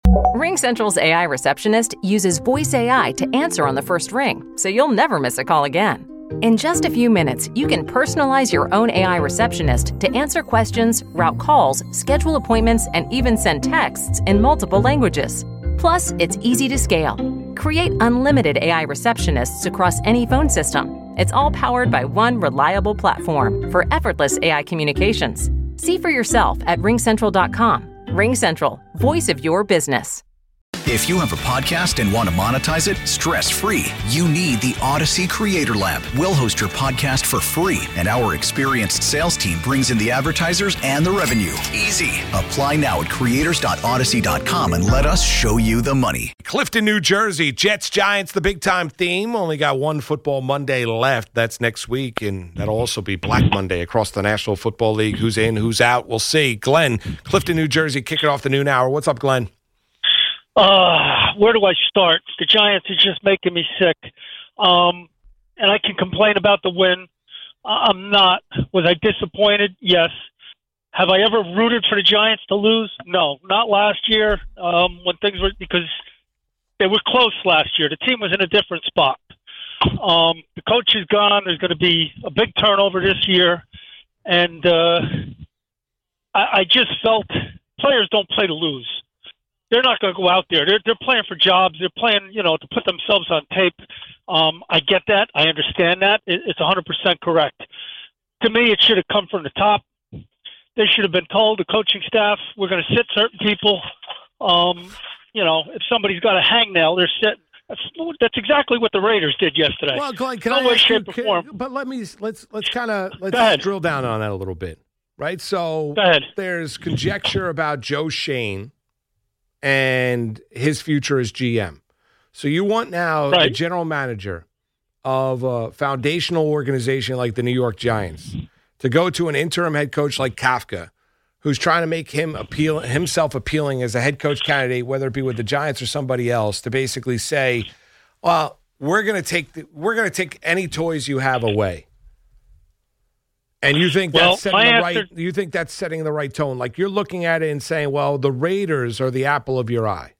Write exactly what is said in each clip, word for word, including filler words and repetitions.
RingCentral's A I receptionist uses voice A I to answer on the first ring, so you'll never miss a call again. In just a few minutes, you can personalize your own A I receptionist to answer questions, route calls, schedule appointments, and even send texts in multiple languages. Plus, it's easy to scale. Create unlimited A I receptionists across any phone system. It's all powered by one reliable platform for effortless A I communications. See for yourself at ring central dot com. RingCentral, voice of your business. If you have a podcast and want to monetize it stress-free, you need the Odyssey Creator Lab. We'll host your podcast for free, and our experienced sales team brings in the advertisers and the revenue. Easy. Apply now at creators dot odyssey dot com and let us show you the money. Clifton, New Jersey, Jets, Giants, the big-time theme. Only got one Football Monday left. That's next week, and that'll also be Black Monday across the National Football League. Who's in, who's out, we'll see. Glenn, Clifton, New Jersey, kicking off the noon hour. What's up, Glenn? Uh, where do I start? The Giants are just making me sick. Um, and I can complain about the win. I'm not. Was I disappointed? Yes. Have I ever rooted for the Giants to lose? No, not last year um, when things were, because they were close last year. The team was in a different spot. Um, the coach is gone. There's going to be a big turnover this year. And uh, I, I just felt players don't play to lose. They're not going to go out there. They're they're playing for jobs. They're playing, you know, to put themselves on tape. Um, I get that. I understand that. It, it's one hundred percent correct. To me, it should have come from the top. They should have been told, the coaching staff, we're going to sit certain people. Um, you know, if somebody's got a hangnail, they're sitting. That's, that's exactly what the Raiders did yesterday. Well, Glenn, can no I way, ask shape, you, or form. can, but let me let's let's kind of let's drill down on that a little bit, right? So Go ahead. There's conjecture about Joe Schoen and his future as G M. So you want now right. the general manager of a foundational organization like the New York Giants to go to an interim head coach like Kafka, who's trying to make him appeal himself appealing as a head coach candidate, whether it be with the Giants or somebody else, to basically say, well, we're going to take the, we're going to take any toys you have away. And you think well, that's setting the answer, right you think that's setting the right tone? Like you're looking at it and saying, well, the Raiders are the apple of your eye.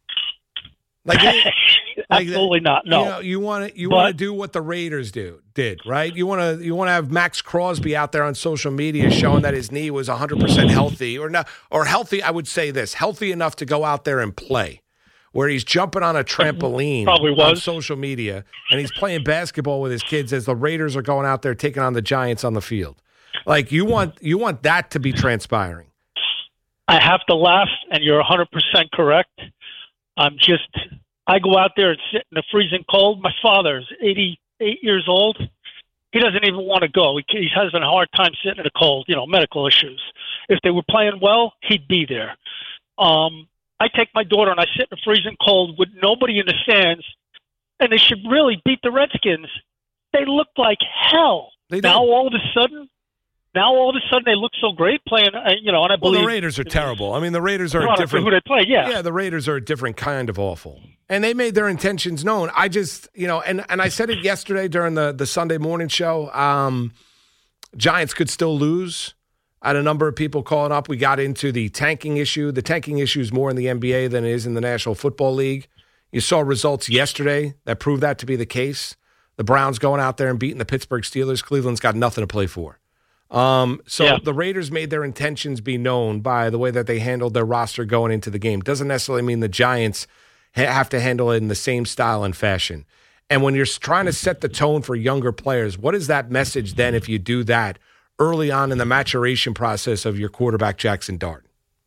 Like, like absolutely not. No. You know, you want to you but, want to do what the Raiders do did, right? You want to you want to have Max Crosby out there on social media showing that his knee was one hundred percent healthy or not or healthy, I would say this, healthy enough to go out there and play. Where he's jumping on a trampoline Probably was. on social media, and he's playing basketball with his kids as the Raiders are going out there taking on the Giants on the field. Like you want, you want that to be transpiring. I have to laugh, and you're one hundred percent correct. I'm just, I go out there and sit in the freezing cold. My father's eighty-eight years old. He doesn't even want to go. He, he has a hard time sitting in the cold, you know, medical issues. If they were playing well, he'd be there. Um, I take my daughter and I sit in the freezing cold with nobody in the stands, and they should really beat the Redskins. They look like hell. They now all of a sudden, now all of a sudden they look so great playing. Uh, you know, and I Well, believe the Raiders are terrible. I mean, the Raiders are I a different. Who they play? Yeah, yeah, the Raiders are a different kind of awful, and they made their intentions known. I just, you know, and and I said it yesterday during the the Sunday morning show. Um, Giants could still lose. I had a number of people calling up. We got into the tanking issue. The tanking issue is more in the N B A than it is in the National Football League. You saw results yesterday that proved that to be the case. The Browns going out there and beating the Pittsburgh Steelers. Cleveland's got nothing to play for. Um, so yeah. the Raiders made their intentions be known by the way that they handled their roster going into the game. Doesn't necessarily mean the Giants ha- have to handle it in the same style and fashion. And when you're trying to set the tone for younger players, what is that message then if you do that early on in the maturation process of your quarterback, Jackson Dart?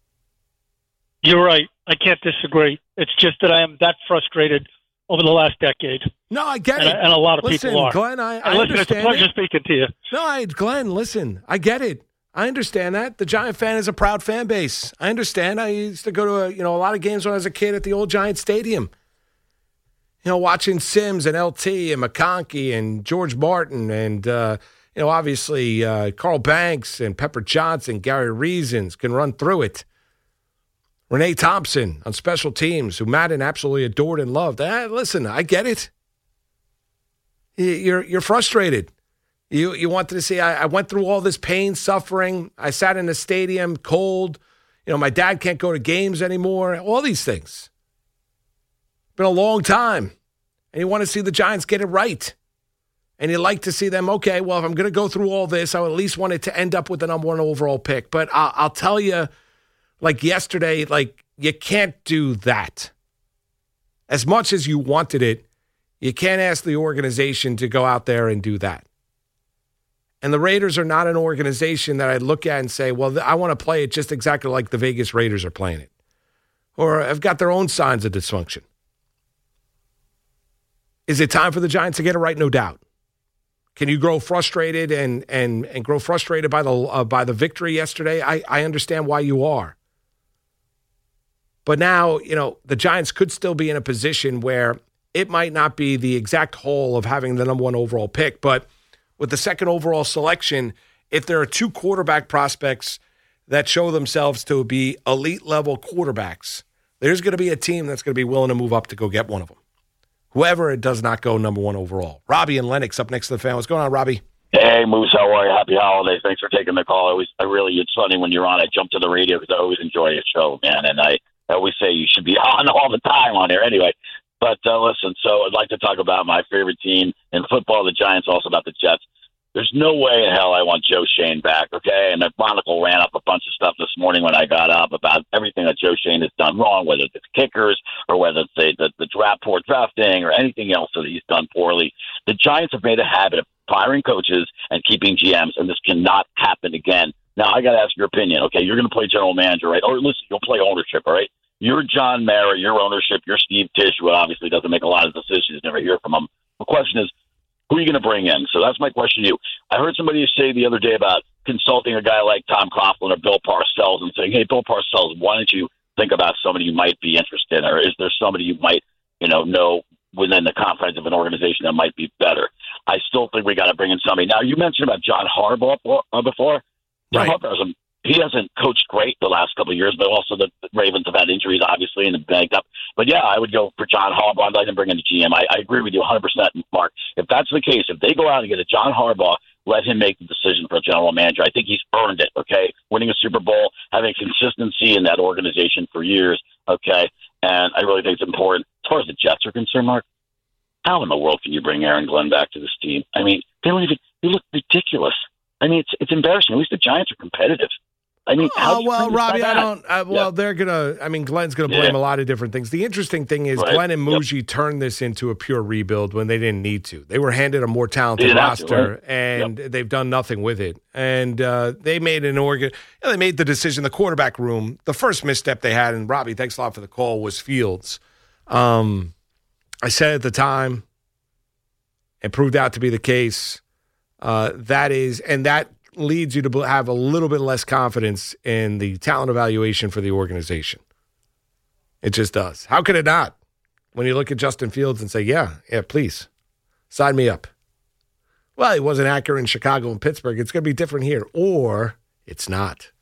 You're right. I can't disagree. It's just that I am that frustrated over the last decade. No, I get and, it. And a lot of listen, people are. Glenn, I, I listen, understand it's a pleasure it. speaking to you. No, I, Glenn, listen, I get it. I understand that. The Giant fan is a proud fan base. I understand. I used to go to a, you know, a lot of games when I was a kid at the old Giant Stadium. You know, watching Sims and L T and McConkey and George Martin and, uh, you know, obviously uh, Carl Banks and Pepper Johnson, Gary Reasons can run through it. Renee Thompson on special teams, who Madden absolutely adored and loved. Eh, listen, I get it. You're you're frustrated. You you wanted to see. I, I went through all this pain, suffering. I sat in the stadium, cold. You know, my dad can't go to games anymore. All these things. Been a long time. And you want to see the Giants get it right. And you like to see them, okay, well, if I'm going to go through all this, I would at least want it to end up with the number one overall pick. But I'll, I'll tell you, like yesterday, like you can't do that. As much as you wanted it, you can't ask the organization to go out there and do that. And the Raiders are not an organization that I look at and say, well, I want to play it just exactly like the Vegas Raiders are playing it. Or have got their own signs of dysfunction. Is it time for the Giants to get it right? No doubt. Can you grow frustrated and and and grow frustrated by the uh, by the victory yesterday? I, I understand why you are. But now, you know, the Giants could still be in a position where it might not be the exact whole of having the number one overall pick, but with the second overall selection, if there are two quarterback prospects that show themselves to be elite level quarterbacks, there's going to be a team that's going to be willing to move up to go get one of them. Whoever it does not go number one overall. Robbie and Lennox up next to the fan. What's going on, Robbie? Hey, Moose, how are you? Happy holidays. Thanks for taking the call. I always, I really, it's funny when you're on. I jump to the radio because I always enjoy your show, man. And I, I always say you should be on all the time on here anyway. But uh, listen, so I'd like to talk about my favorite team in football, the Giants, also about the Jets. There's no way in hell I want Joe Schoen back, okay? And Monaco ran up a bunch of stuff this morning when I got up about everything that Joe Schoen has done wrong, whether it's kickers or whether it's the, the, the draft, poor drafting or anything else that he's done poorly. The Giants have made a habit of firing coaches and keeping G Ms, and this cannot happen again. Now, I got to ask your opinion, okay? You're going to play general manager, right? Or listen, you'll play ownership, all right? You're John Mara, your ownership, you're Steve Tisch, who obviously doesn't make a lot of decisions, never hear from him. The question is, who are you going to bring in? So that's my question to you. I heard somebody say the other day about consulting a guy like Tom Coughlin or Bill Parcells and saying, hey, Bill Parcells, why don't you think about somebody you might be interested in? Or is there somebody you might, you know, know within the confines of an organization that might be better? I still think we got to bring in somebody. Now, you mentioned about John Harbaugh before. John Right. Harbaugh, he hasn't coached great the last couple of years, but also the Ravens have had injuries, obviously, and banked up. But, yeah, I would go for John Harbaugh. I'd like to bring in the G M. I, I agree with you one hundred percent, Mark. If that's the case, if they go out and get a John Harbaugh, let him make the decision for a general manager. I think he's earned it, okay? Winning a Super Bowl, having consistency in that organization for years, okay? And I really think it's important. As far as the Jets are concerned, Mark, how in the world can you bring Aaron Glenn back to this team? I mean, they don't even – they look ridiculous. I mean, it's it's embarrassing. At least the Giants are competitive. I mean, how oh, well, Robbie, I don't. Uh, well, yeah. they're gonna. I mean, Glenn's gonna blame Yeah. a lot of different things. The interesting thing is, Right. Glenn and Yep. Muji turned this into a pure rebuild when they didn't need to. They were handed a more talented They didn't have to, roster, right? and they've done nothing with it. And uh, they made an organ. You know, they made the decision. The quarterback room. The first misstep they had, and Robbie, thanks a lot for the call, was Fields. Um, I said at the time, it proved out to be the case. Uh, that is, and that. leads you to have a little bit less confidence in the talent evaluation for the organization. It just does. How could it not? When you look at Justin Fields and say, yeah, yeah, please, sign me up. Well, he wasn't accurate in Chicago and Pittsburgh. It's going to be different here. Or it's not.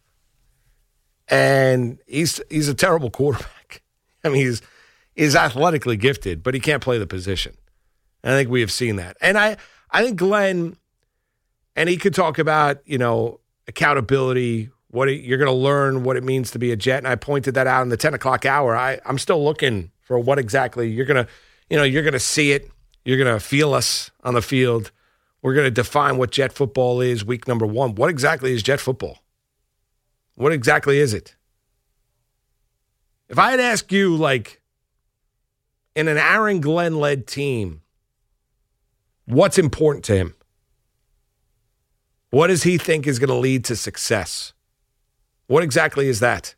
And he's he's a terrible quarterback. I mean, he's, he's athletically gifted, but he can't play the position. And I think we have seen that. And I, I think Glenn... And he could talk about, you know, accountability, what it, you're going to learn, what it means to be a Jet. And I pointed that out in the ten o'clock hour. I, I'm still looking for what exactly you're going to, you know, you're going to see it. You're going to feel us on the field. We're going to define what Jet football is week number one. What exactly is Jet football? What exactly is it? If I had asked you, like, in an Aaron Glenn-led team, what's important to him? What does he think is going to lead to success? What exactly is that?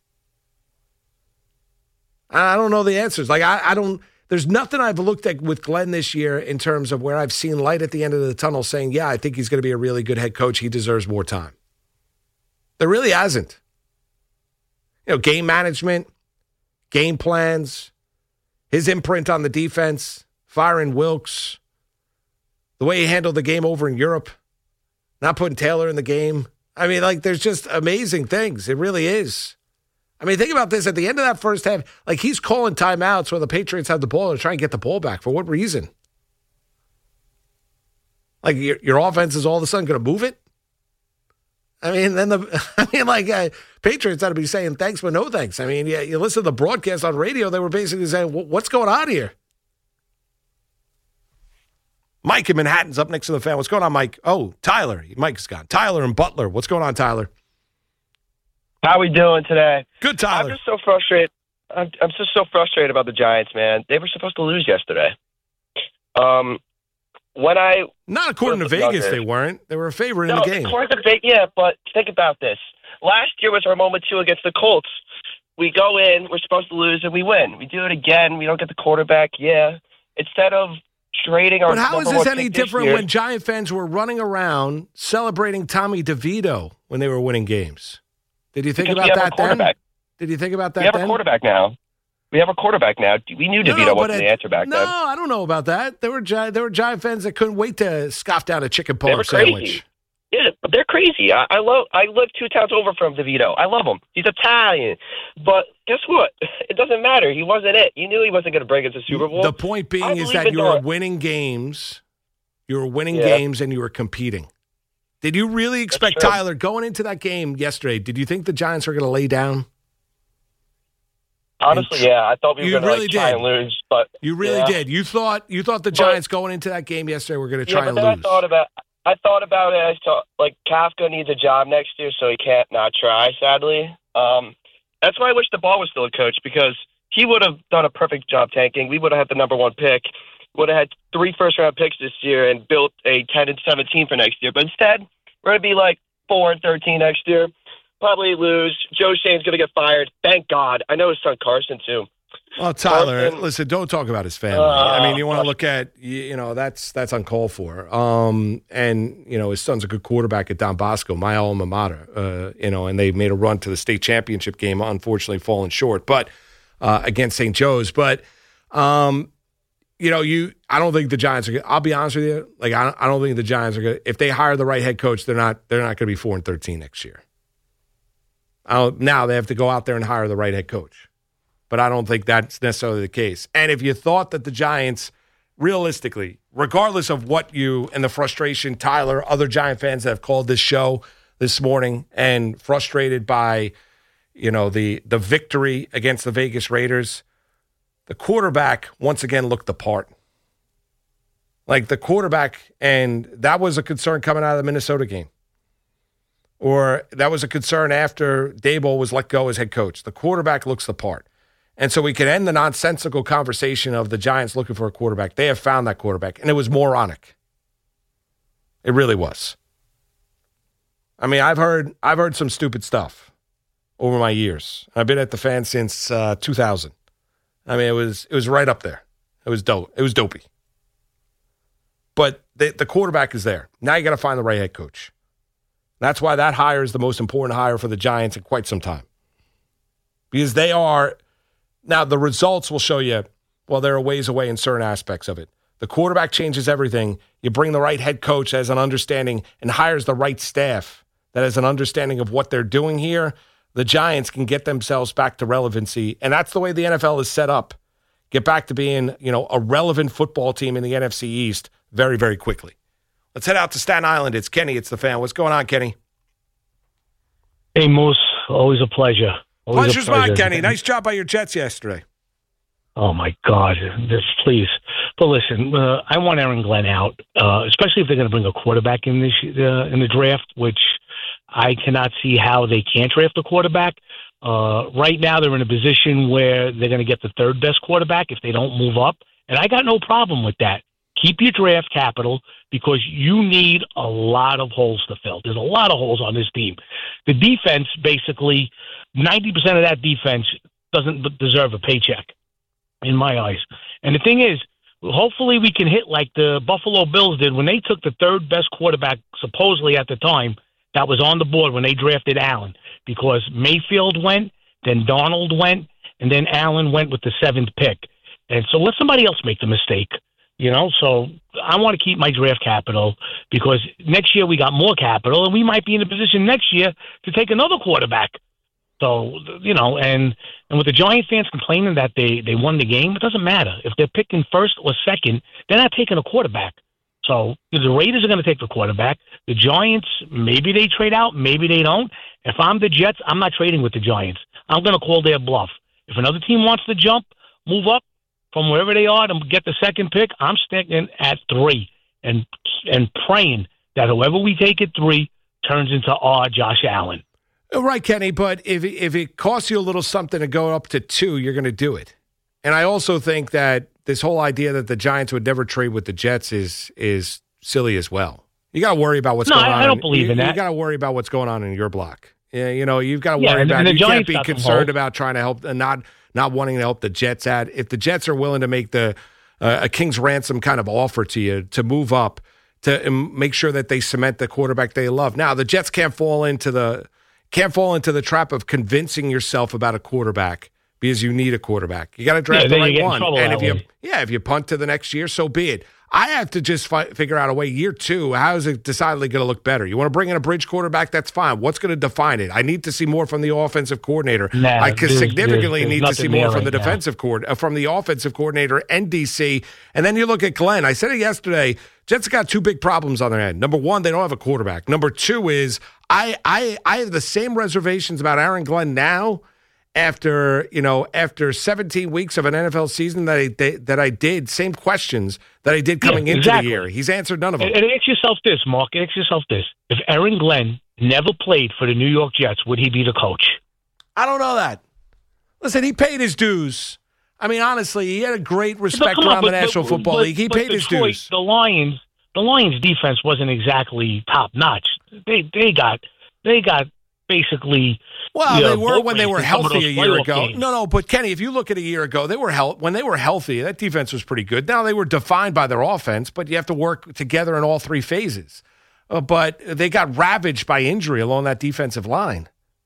I don't know the answers. Like, I, I don't, there's nothing I've looked at with Glenn this year in terms of where I've seen light at the end of the tunnel saying, yeah, I think he's going to be a really good head coach. He deserves more time. There really hasn't. You know, game management, game plans, his imprint on the defense, firing Wilkes, the way he handled the game over in Europe. Not putting Taylor in the game. I mean, like, there's just amazing things. It really is. I mean, think about this. At the end of that first half, like, he's calling timeouts where the Patriots have the ball and trying to get the ball back. For what reason? Like, your, your offense is all of a sudden going to move it? I mean, then the I mean, like uh, Patriots ought to be saying thanks, but no thanks. I mean, yeah, you listen to the broadcast on radio; they were basically saying, "What's going on here?" Mike in Manhattan's up next to the fan. What's going on, Mike? Oh, Tyler. Mike's gone. Tyler and Butler. What's going on, Tyler? How we doing today? Good, Tyler. I'm just so frustrated. I'm, I'm just so frustrated about the Giants, man. They were supposed to lose yesterday. Um, when I not according to Vegas, they weren't. They were a favorite no, in the game. According to Vegas, yeah. But think about this. Last year was our moment too against the Colts. We go in, we're supposed to lose, and we win. We do it again. We don't get the quarterback. Yeah. Instead of trading our. But how is this any different year, when Giant fans were running around celebrating Tommy DeVito when they were winning games? Did you think about that then? Did you think about that then? We have then? a quarterback now. We have a quarterback now. We knew DeVito no, wasn't it, the answer back no, then. No, I don't know about that. There were Gi- there were Giant fans that couldn't wait to scoff down a chicken They parm were sandwich. Crazy. Yeah, but they're crazy. I, I love. I live two towns over from DeVito. I love him. He's Italian. But guess what? It doesn't matter. He wasn't it. You knew he wasn't going to bring us a Super Bowl. The point being I is believe that in you were that. winning games. You were winning Yeah. games and you were competing. Did you really expect, true. Tyler, going into that game yesterday, did you think the Giants were going to lay down? Honestly, yeah. I thought we You were going really to like, try did. and lose. But You really yeah. did. You thought you thought the But- Giants going into that game yesterday were going to try yeah, and but then lose. I thought about. I thought about it. I thought like Kafka needs a job next year, so he can't not try. Sadly, um, that's why I wish the ball was still a coach because he would have done a perfect job tanking. We would have had the number one pick. Would have had three first round picks this year and built a ten and seventeen for next year. But instead, we're going to be like four and thirteen next year. Probably lose. Joe Shane's going to get fired. Thank God. I know his son Carson too. Well, Tyler, Carson, listen, don't talk about his family. Uh, I mean, you want to look at, you, you know, that's that's uncalled for. Um, and, you know, his son's a good quarterback at Don Bosco, my alma mater, uh, you know, and they made a run to the state championship game, unfortunately falling short, but uh, against Saint Joe's. But, um, you know, you, I don't think the Giants are going to, I'll be honest with you, like, I don't, I don't think the Giants are going to, if they hire the right head coach, they're not, they're not going to be four and thirteen next year. I don't, now they have to go out there and hire the right head coach. But I don't think that's necessarily the case. And if you thought that the Giants, realistically, regardless of what you and the frustration, Tyler, other Giant fans that have called this show this morning and frustrated by, you know, the the victory against the Vegas Raiders, the quarterback once again looked the part. Like the quarterback, and that was a concern coming out of the Minnesota game. Or that was a concern after Daboll was let go as head coach. The quarterback looks the part. And so we can end the nonsensical conversation of the Giants looking for a quarterback. They have found that quarterback, and it was moronic. It really was. I mean, I've heard I've heard some stupid stuff over my years. I've been at the fan since uh, two thousand. I mean, it was it was right up there. It was dope. It was dopey. But the, the quarterback is there. Now you got to find the right head coach. That's why that hire is the most important hire for the Giants in quite some time. Because they are. Now, the results will show you, well, there are ways away in certain aspects of it. The quarterback changes everything. You bring the right head coach that has an understanding and hires the right staff that has an understanding of what they're doing here. The Giants can get themselves back to relevancy, and that's the way the N F L is set up. Get back to being, you know, a relevant football team in the N F C East very, very quickly. Let's head out to Staten Island. It's Kenny. It's the fan. What's going on, Kenny? Hey, Moose. Always a pleasure. Always Pleasure's a pleasure. mine, Kenny. Nice job by your Jets yesterday. Oh, my God. This, please. But listen, uh, I want Aaron Glenn out, uh, especially if they're going to bring a quarterback in this uh, in the draft, which I cannot see how they can't draft a quarterback. Uh, right now, they're in a position where they're going to get the third best quarterback if they don't move up. And I got no problem with that. Keep your draft capital because you need a lot of holes to fill. There's a lot of holes on this team. The defense, basically, ninety percent of that defense doesn't deserve a paycheck, in my eyes. And the thing is, hopefully we can hit like the Buffalo Bills did when they took the third best quarterback, supposedly at the time, that was on the board when they drafted Allen. Because Mayfield went, then Donald went, and then Allen went with the seventh pick. And so let somebody else make the mistake. You know, so I want to keep my draft capital because next year we got more capital and we might be in a position next year to take another quarterback. So, you know, and, and with the Giant fans complaining that they, they won the game, it doesn't matter. If they're picking first or second, they're not taking a quarterback. So the Raiders are going to take the quarterback. The Giants, maybe they trade out, maybe they don't. If I'm the Jets, I'm not trading with the Giants. I'm going to call their bluff. If another team wants to jump, move up from wherever they are to get the second pick, I'm sticking at three and and praying that whoever we take at three turns into our Josh Allen. Right, Kenny, but if if it costs you a little something to go up to two, you're going to do it. And I also think that this whole idea that the Giants would never trade with the Jets is is silly as well. You got to worry about what's no, going I, on. I don't believe you, in that. You got to worry about what's going on in your block. Yeah, you know, you've got to yeah, worry and, about and it. You Giants can't be concerned about trying to help and not not wanting to help the Jets out. If the Jets are willing to make the uh, a king's ransom kind of offer to you to move up to um, make sure that they cement the quarterback they love. Now, the Jets can't fall into the can't fall into the trap of convincing yourself about a quarterback because you need a quarterback. You got to draft yeah, the right one. And if way. you yeah, if you punt to the next year, so be it. I have to just fi- figure out a way. Year two, how is it decidedly going to look better? You want to bring in a bridge quarterback? That's fine. What's going to define it? I need to see more from the offensive coordinator. Nah, I could significantly there's, there's need to see more from right the now. defensive cord uh, from the offensive coordinator and D C. And then you look at Glenn. I said it yesterday. Jets got two big problems on their end. Number one, they don't have a quarterback. Number two is I I I have the same reservations about Aaron Glenn now. After you know, after seventeen weeks of an N F L season that I they, that I did, same questions that I did coming yeah, into exactly. the year. He's answered none of them. And, and ask yourself this, Mark. Ask yourself this: if Aaron Glenn never played for the New York Jets, would he be the coach? I don't know that. Listen, he paid his dues. I mean, honestly, he had a great respect on, around but, the National but, Football but, League. He but paid his Detroit, dues. The Lions, the Lions' defense wasn't exactly top notch. They they got they got basically. Well, you know, they were when they were healthy a year playoff ago. games. No, no, but Kenny, if you look at a year ago, they were hel- when they were healthy. That defense was pretty good. Now they were defined by their offense, but you have to work together in all three phases. Uh, but they got ravaged by injury along that defensive line.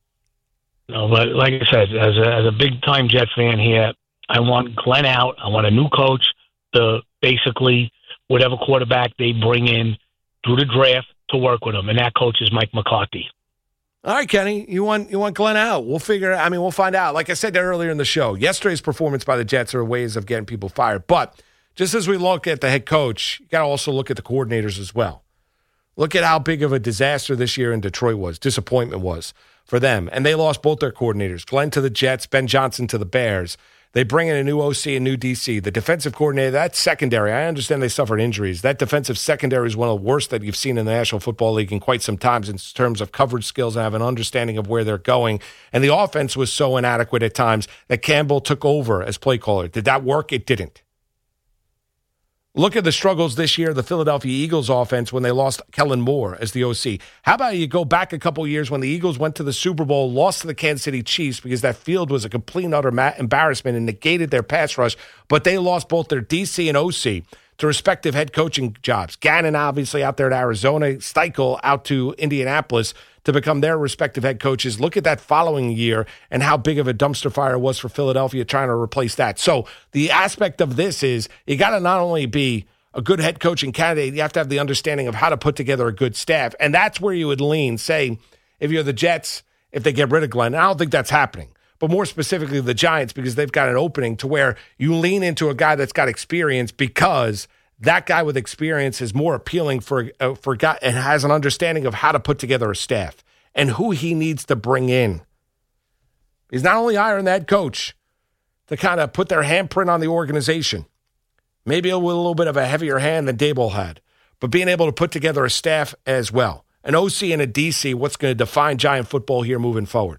No, but like I said, as a, as a big time Jet fan here, I want Glenn out. I want a new coach to basically whatever quarterback they bring in through the draft to work with him, and that coach is Mike McCarthy. All right, Kenny, you want you want Glenn out. We'll figure I mean, we'll find out. Like I said earlier in the show, yesterday's performance by the Jets are ways of getting people fired. But just as we look at the head coach, you got to also look at the coordinators as well. Look at how big of a disaster this year in Detroit was, disappointment was for them. And they lost both their coordinators, Glenn to the Jets, Ben Johnson to the Bears. They bring in a new O C and new D C. The defensive coordinator, that secondary, I understand they suffered injuries. That defensive secondary is one of the worst that you've seen in the National Football League in quite some time in terms of coverage skills and have an understanding of where they're going. And the offense was so inadequate at times that Campbell took over as play caller. Did that work? It didn't. Look at the struggles this year, the Philadelphia Eagles offense when they lost Kellen Moore as the O C. How about you go back a couple years when the Eagles went to the Super Bowl, lost to the Kansas City Chiefs because that field was a complete and utter ma- embarrassment and negated their pass rush, but they lost both their D C and O C to respective head coaching jobs. Gannon obviously out there at Arizona, Steichel out to Indianapolis to become their respective head coaches. Look at that following year and how big of a dumpster fire it was for Philadelphia trying to replace that. So the aspect of this is you got to not only be a good head coaching candidate, you have to have the understanding of how to put together a good staff. And that's where you would lean, say, if you're the Jets, if they get rid of Glenn. I don't think that's happening. But more specifically, the Giants, because they've got an opening to where you lean into a guy that's got experience because that guy with experience is more appealing for uh, for guy and has an understanding of how to put together a staff and who he needs to bring in. He's not only hiring that coach to kind of put their handprint on the organization, maybe with a little bit of a heavier hand than Daboll had, but being able to put together a staff as well. An O C and a D C, what's going to define Giant football here moving forward.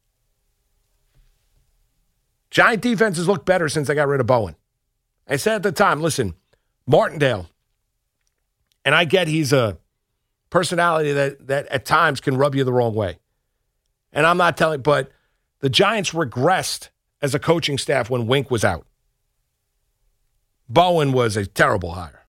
Giant defenses look better since they got rid of Bowen. I said at the time, listen, Martindale, and I get he's a personality that, that at times can rub you the wrong way. And I'm not telling, but the Giants regressed as a coaching staff when Wink was out. Bowen was a terrible hire.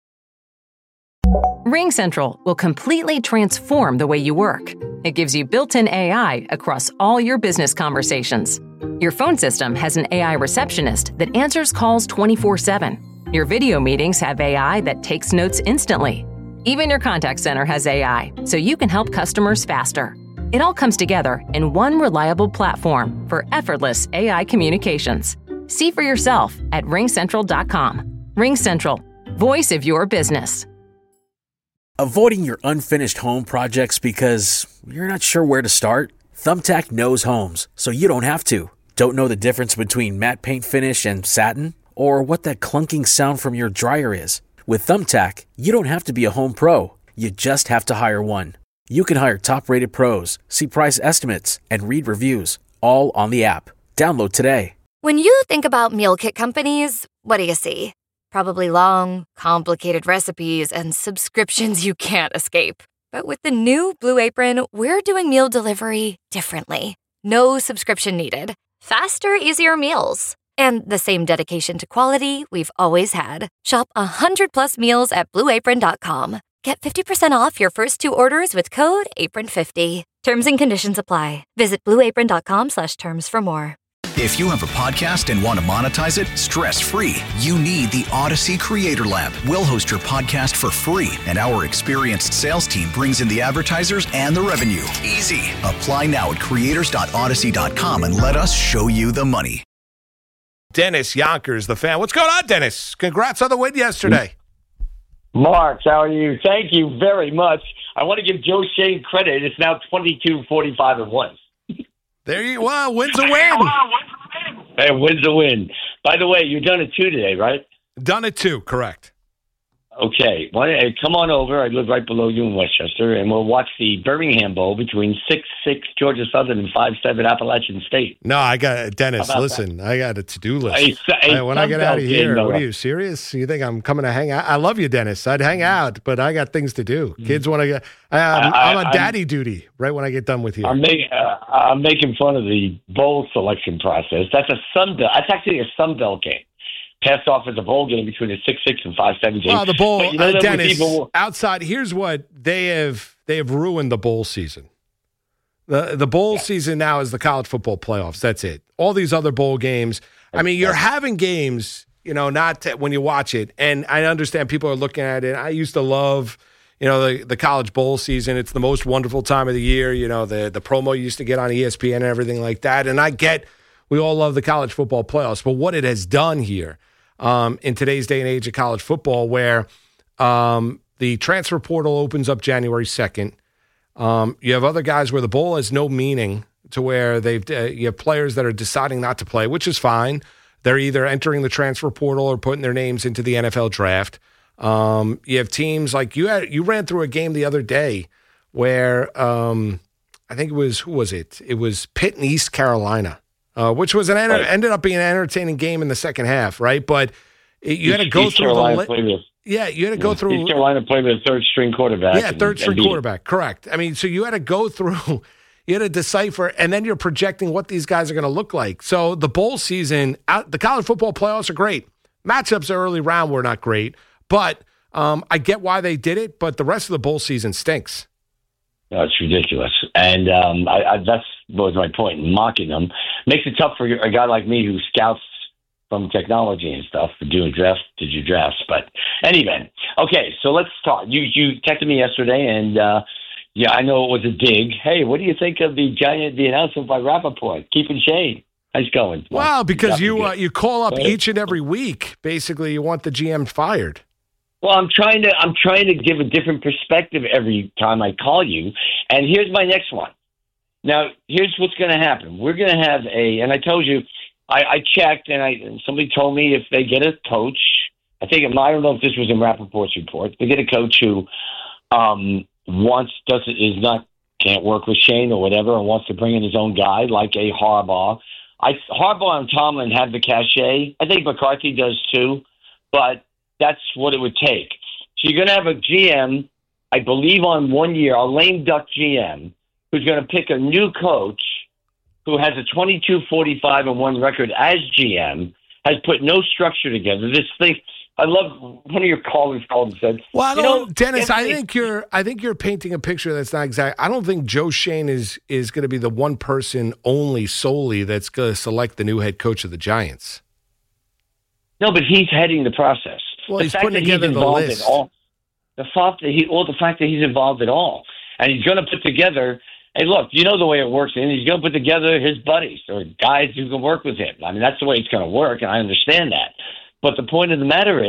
RingCentral will completely transform the way you work. It gives you built-in A I across all your business conversations. Your phone system has an A I receptionist that answers calls twenty-four seven. Your video meetings have A I that takes notes instantly. Even your contact center has A I, so you can help customers faster. It all comes together in one reliable platform for effortless A I communications. See for yourself at ring central dot com. RingCentral, voice of your business. Avoiding your unfinished home projects because you're not sure where to start? Thumbtack knows homes, so you don't have to. Don't know the difference between matte paint finish and satin? Or what that clunking sound from your dryer is? With Thumbtack, you don't have to be a home pro. You just have to hire one. You can hire top-rated pros, see price estimates, and read reviews, all on the app. Download today. When you think about meal kit companies, what do you see? Probably long, complicated recipes and subscriptions you can't escape. But with the new Blue Apron, we're doing meal delivery differently. No subscription needed. Faster, easier meals. And the same dedication to quality we've always had. Shop one hundred plus meals at blue apron dot com. Get fifty percent off your first two orders with code apron fifty. Terms and conditions apply. Visit blue apron dot com slash terms for more. If you have a podcast and want to monetize it stress-free, you need the Odyssey Creator Lab. We'll host your podcast for free, and our experienced sales team brings in the advertisers and the revenue. Easy. Apply now at creators dot odyssey dot com and let us show you the money. Dennis Yonkers, the fan. What's going on, Dennis? Congrats on the win yesterday. Mark, how are you? Thank you very much. I want to give Joe Shane credit. It's now twenty-two, forty-five, and one. There you well, win's a win. Hey, win's a win. By the way, you're done at two today, right? Done at two, correct. Okay. Why, hey, come on over. I live right below you in Westchester, and we'll watch the Birmingham Bowl between six six Georgia Southern and five seven Appalachian State. No, I got Dennis. Listen, that? I got a to-do list. A, a when I get out of here, game, what are you serious? You think I'm coming to hang out? I love you, Dennis. I'd hang out, but I got things to do. Kids want to get. I'm, I, I'm on daddy I'm, duty right when I get done with you. I'm, make, uh, I'm making fun of the bowl selection process. That's a Sun Belt. That's actually a Sun Belt game. Passed off as a bowl game between a six six and five seven team. Well, the bowl, you know, uh, Dennis, people... outside, here's what they have they have ruined the bowl season. The the bowl yeah. season now is the college football playoffs. That's it. All these other bowl games. I mean, you're having games, you know, not to, when you watch it. And I understand people are looking at it. I used to love, you know, the, the college bowl season. It's the most wonderful time of the year. You know, the, the promo you used to get on E S P N and everything like that. And I get we all love the college football playoffs. But what it has done here, Um, in today's day and age of college football, where um, the transfer portal opens up January second. Um, you have other guys where the bowl has no meaning, to where they've uh, you have players that are deciding not to play, which is fine. They're either entering the transfer portal or putting their names into the N F L draft. Um, you have teams like you had. You ran through a game the other day where um, I think it was who was it? It was Pitt and East Carolina. Uh, which was an enter- ended up being an entertaining game in the second half, right? But it, you had to go East through Carolina the li- yeah, you had to go yeah, through. East Carolina played with a third string quarterback. Yeah, third string quarterback, correct. I mean, so you had to go through, you had to decipher, and then you're projecting what these guys are going to look like. So the bowl season, out, the college football playoffs are great. Matchups early round were not great, but um, I get why they did it. But the rest of the bowl season stinks. No, it's ridiculous, and um, I, I, that's was my point. Mocking them makes it tough for a guy like me who scouts from technology and stuff for doing drafts to do drafts. But anyway, okay, so let's talk. You you texted me yesterday, and uh, yeah, I know it was a dig. Hey, what do you think of the giant the announcement by Rappaport keeping Shane? How's it going? Well, because you uh, you call up each and every week. Basically, you want the G M fired. Well, I'm trying to I'm trying to give a different perspective every time I call you. And here's my next one. Now, here's what's going to happen. We're going to have a, and I told you, I, I checked, and I and somebody told me if they get a coach, I think I don't know if this was in Rappaport's report. They get a coach who um, wants doesn't is not can't work with Shane or whatever, and wants to bring in his own guy like a Harbaugh. I Harbaugh and Tomlin have the cachet. I think McCarthy does too, but that's what it would take. So you're going to have a G M, I believe, on one year, a lame duck G M, who's going to pick a new coach who has a twenty-two forty-five and one record as G M, has put no structure together. This thing, I love one of your callers called and said, "Well, I don't, you know, Dennis, I think you're, I think you're painting a picture that's not exact. I don't think Joe Shane is is going to be the one person only solely that's going to select the new head coach of the Giants. No, but he's heading the process. Well, the he's fact putting that together he's the involved list. in all, the fact that he, all the fact that he's involved at all, and he's going to put together. Hey, look, you know the way it works, and he's going to put together his buddies or guys who can work with him. I mean, that's the way it's going to work, and I understand that. But the point of the matter is,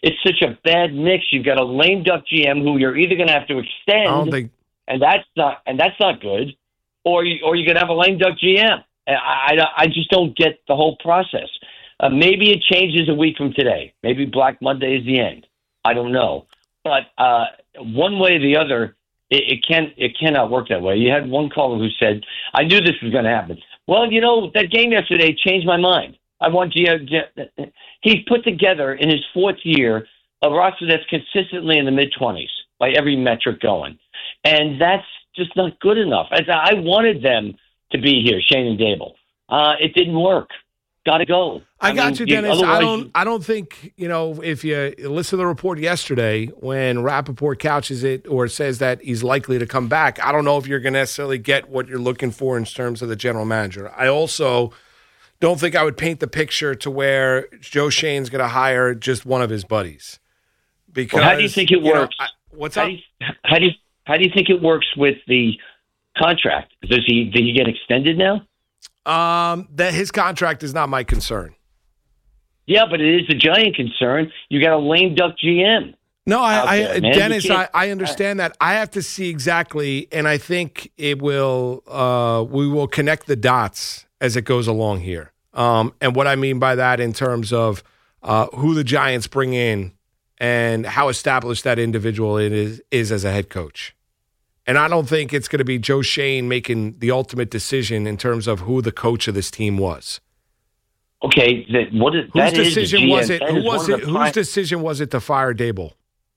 It's such a bad mix. You've got a lame duck G M who you're either going to have to extend, I don't think, and that's not and that's not good, or you or you're going to have a lame duck G M. And I, I, I just don't get the whole process. Uh, maybe it changes a week from today. Maybe Black Monday is the end. I don't know, but uh, one way or the other, it, it can it cannot work that way. You had one caller who said, "I knew this was going to happen." Well, you know, that game yesterday changed my mind. I want G M. He's put together in his fourth year a roster that's consistently in the mid twenties by every metric going, and that's just not good enough. As I wanted them to be here, Shane and Dable. Uh, it didn't work. Got to go. I, I got mean, you, Dennis. You, I don't. I don't think you know if you listen to the report yesterday when Rappaport couches it or says that he's likely to come back. I don't know if you're going to necessarily get what you're looking for in terms of the general manager. I also don't think I would paint the picture to where Joe Shane's going to hire just one of his buddies. Because well, how do you think it you works? Know, I, what's how up? Do you, how do you how do you think it works with the contract? Does he did he get extended now? Um, that his contract is not my concern. Yeah, but it is a giant concern. You got a lame duck G M. No, I, there, I man. Dennis, I, I understand that. I have to see exactly, and I think it will. Uh, we will connect the dots as it goes along here. Um, and what I mean by that, in terms of uh, who the Giants bring in and how established that individual it is is as a head coach. And I don't think it's going to be Joe Shane making the ultimate decision in terms of who the coach of this team was. Okay, that what is, whose that decision is was it? That Who is was one it? of the Whose prime- decision was it to fire Dable?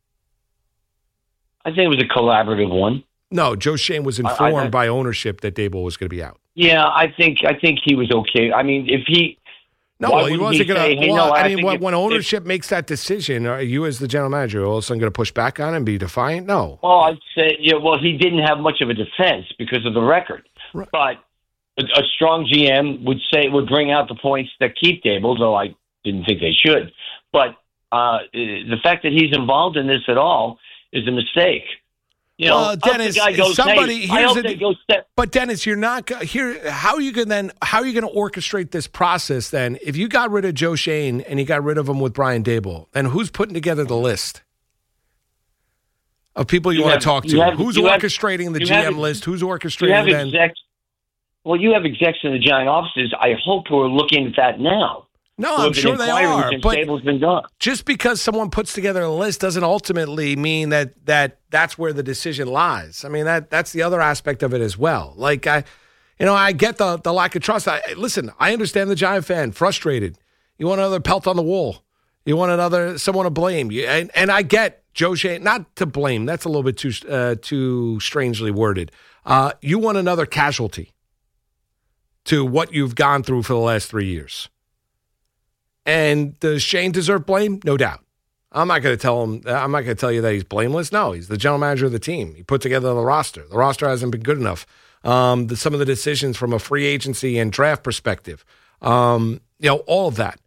I think it was a collaborative one. No, Joe Shane was informed I, I, by ownership that Dable was going to be out. Yeah, I think I think he was okay. I mean, if he no, well, he wasn't going to. Hey, well, no, I, I mean, when, if, when ownership if, makes that decision, are you as the general manager all of a sudden going to push back on him and be defiant? No. Well, I'd say, yeah. Well, he didn't have much of a defense because of the record, right. But a, a strong G M would say would bring out the points that keep Dable, though I didn't think they should. But uh, the fact that he's involved in this at all is a mistake. You know, well, Dennis, goes, somebody hey, here's a, a, but Dennis, you're not here. How are you going then? How are you going to orchestrate this process then? If you got rid of Joe Shane and you got rid of him with Brian Dable, then who's putting together the list of people you, you want have, to talk to? Have, who's orchestrating have, the G M have, list? Who's orchestrating you then? Execs, well, you have execs in the Giant offices. I hope who are looking at that now. No, I'm sure they are. But Dable's been done. Just because someone puts together a list doesn't ultimately mean that that that's where the decision lies. I mean, that that's the other aspect of it as well. Like I, you know, I get the the lack of trust. I listen. I understand the Giant fan frustrated. You want another pelt on the wall. You want another someone to blame. You, and and I get Joe Shane, not to blame. That's a little bit too uh, too strangely worded. Uh, you want another casualty to what you've gone through for the last three years. And does Shane deserve blame? No doubt. I'm not going to tell him. I'm not going to tell you that he's blameless. No, he's the general manager of the team. He put together the roster. The roster hasn't been good enough. Um, the, some of the decisions from a free agency and draft perspective, um, you know, all of that.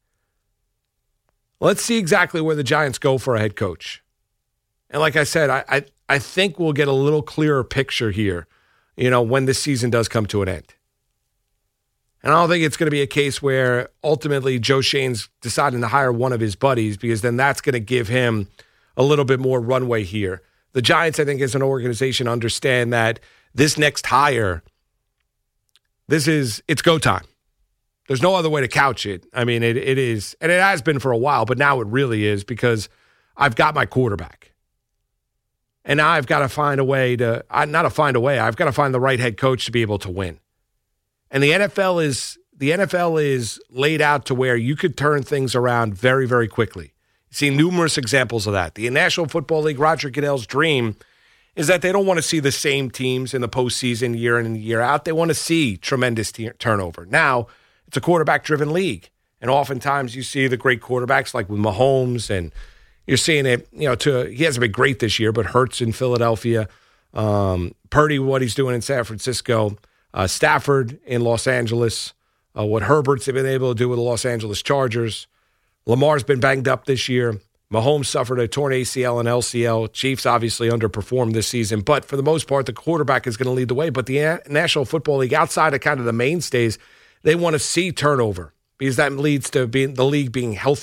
Let's see exactly where the Giants go for a head coach. And like I said, I, I, I think we'll get a little clearer picture here, you know, when this season does come to an end. And I don't think it's going to be a case where ultimately Joe Shane's deciding to hire one of his buddies, because then that's going to give him a little bit more runway here. The Giants, I think, as an organization, understand that this next hire, this is, it's go time. There's no other way to couch it. I mean, it it is, and it has been for a while, but now it really is, because I've got my quarterback. And now I've got to find a way to, not to find a way, I've got to find the right head coach to be able to win. And the N F L is the N F L is laid out to where you could turn things around very, very quickly. You see numerous examples of that. The National Football League, Roger Goodell's dream is that they don't want to see the same teams in the postseason year in and year out. They want to see tremendous t- turnover. Now, it's a quarterback-driven league, and oftentimes you see the great quarterbacks like with Mahomes, and you're seeing it. You know, to he hasn't been great this year, but Hurts in Philadelphia, um, Purdy, what he's doing in San Francisco. Uh, Stafford in Los Angeles, uh, what Herbert's been able to do with the Los Angeles Chargers. Lamar's been banged up this year. Mahomes suffered a torn A C L and L C L. Chiefs obviously underperformed this season. But for the most part, the quarterback is going to lead the way. But the National Football League, outside of kind of the mainstays, they want to see turnover, because that leads to being the league being healthy.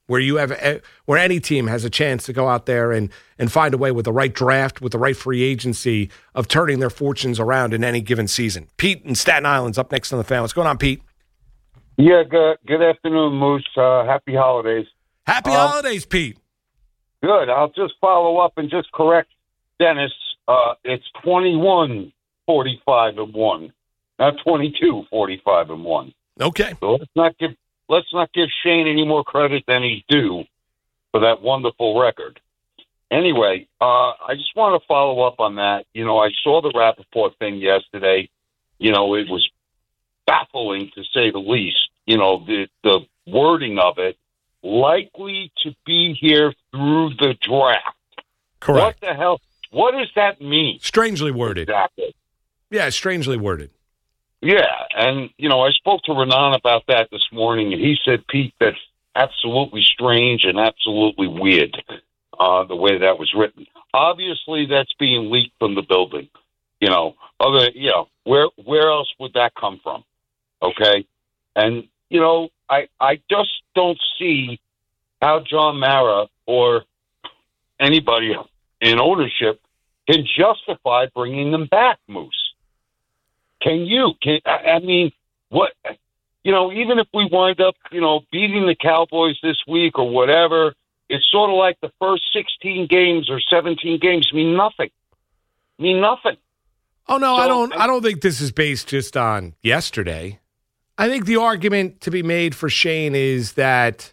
where you have where any team has a chance to go out there and and find a way with the right draft, with the right free agency of turning their fortunes around in any given season. Pete in Staten Island's up next on the fan. What's going on, Pete? Yeah, good, good afternoon, Moose. Uh, happy holidays. Happy um, holidays, Pete. Good. I'll just follow up and just correct Dennis. Uh, it's twenty-one forty-five and one, not twenty-two forty-five and one. Okay. So let's not give let's not give Shane any more credit than he's due for that wonderful record. Anyway, uh, I just want to follow up on that. You know, I saw the Rappaport thing yesterday. You know, it was baffling to say the least. You know, the the wording of it, likely to be here through the draft. Correct. What the hell? What does that mean? Strangely worded. Exactly. Yeah, strangely worded. Yeah, and, you know, I spoke to Renan about that this morning, and he said, Pete, that's absolutely strange and absolutely weird, uh, the way that was written. Obviously, that's being leaked from the building. You know, other, you know, where where else would that come from? Okay? And, you know, I, I just don't see how John Mara or anybody in ownership can justify bringing them back, Moose. Can you? Can I, I mean, what? You know, even if we wind up, you know, beating the Cowboys this week or whatever, it's sort of like the first sixteen games or seventeen games mean nothing. Mean nothing. Oh no, so, I don't. I don't think this is based just on yesterday. I think the argument to be made for Shane is that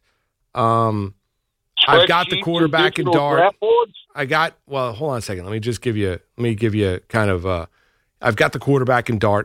um, I've got the quarterback in Dart. I got. Well, hold on a second. Let me just give you. Let me give you kind of. Uh, I've got the quarterback in Dart.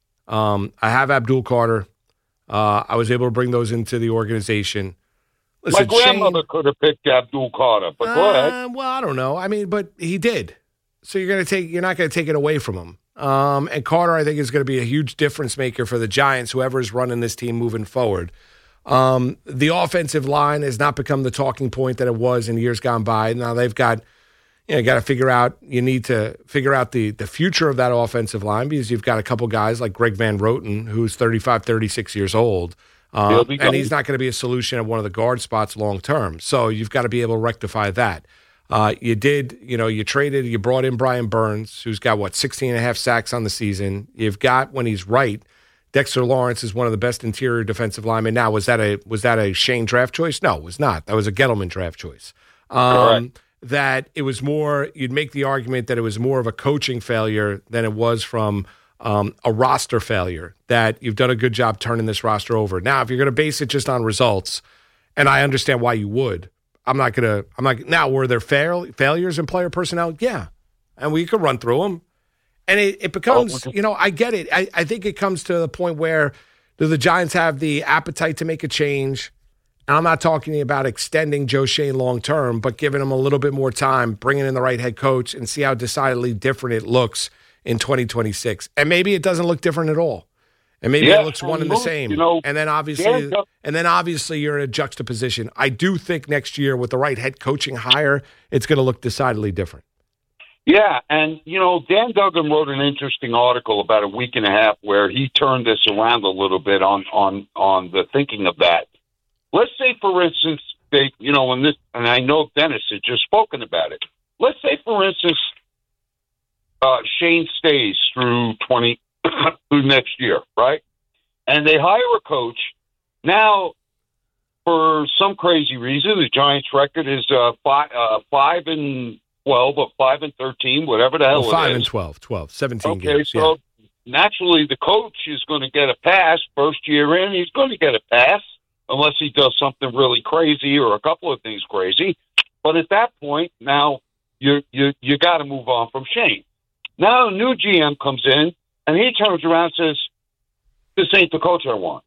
Um, I have Abdul Carter. Uh, I was able to bring those into the organization. Listen, my grandmother Shane, could have picked Abdul Carter, but go uh, ahead. Well, I don't know. I mean, but he did. So you're going to take. You're not going to take it away from him. Um, and Carter, I think, is going to be a huge difference maker for the Giants. Whoever is running this team moving forward. Um, the offensive line has not become the talking point that it was in years gone by. Now they've got. You know, you got to figure out, you need to figure out the, the future of that offensive line because you've got a couple guys like Greg Van Roten, who's thirty-five, thirty-six years old. Um, and he's not going to be a solution at one of the guard spots long term. So you've got to be able to rectify that. Uh, you did, you know, you traded, you brought in Brian Burns, who's got, what, sixteen and a half sacks on the season. You've got, when he's right, Dexter Lawrence is one of the best interior defensive linemen. Now, was that a was that a Shane draft choice? No, it was not. That was a Gettleman draft choice. Um, that it was more, you'd make the argument that it was more of a coaching failure than it was from um, a roster failure, that you've done a good job turning this roster over. Now, if you're going to base it just on results, and I understand why you would, I'm not going to, I'm not, now, were there fail, failures in player personnel? Yeah. And we could run through them. And it, it becomes, oh, you know, I get it. I, I think it comes to the point where do the Giants have the appetite to make a change? And I'm not talking about extending Joe Shane long term, but giving him a little bit more time, bringing in the right head coach, and see how decidedly different it looks in twenty twenty-six. And maybe it doesn't look different at all. And maybe yeah, it looks one and the same. You know, and then obviously, yeah, and then obviously you're in a juxtaposition. I do think next year with the right head coaching hire, it's going to look decidedly different. Yeah, and you know, Dan Duggan wrote an interesting article about a week and a half where he turned this around a little bit on on on the thinking of that. Let's say, for instance, they, you know, when this, and I know Dennis had just spoken about it. Let's say, for instance, uh, Shane stays through twenty through next year, right? And they hire a coach. Now, for some crazy reason, the Giants' record is uh, five, uh, five and twelve or five and thirteen, whatever the hell well, it five is. and twelve, twelve, seventeen okay, games. So yeah. Naturally, the coach is going to get a pass first year in. He's going to get a pass. Unless he does something really crazy or a couple of things crazy. But at that point, now you you you got to move on from Shane. Now a new G M comes in, and he turns around and says, this ain't the coach I want.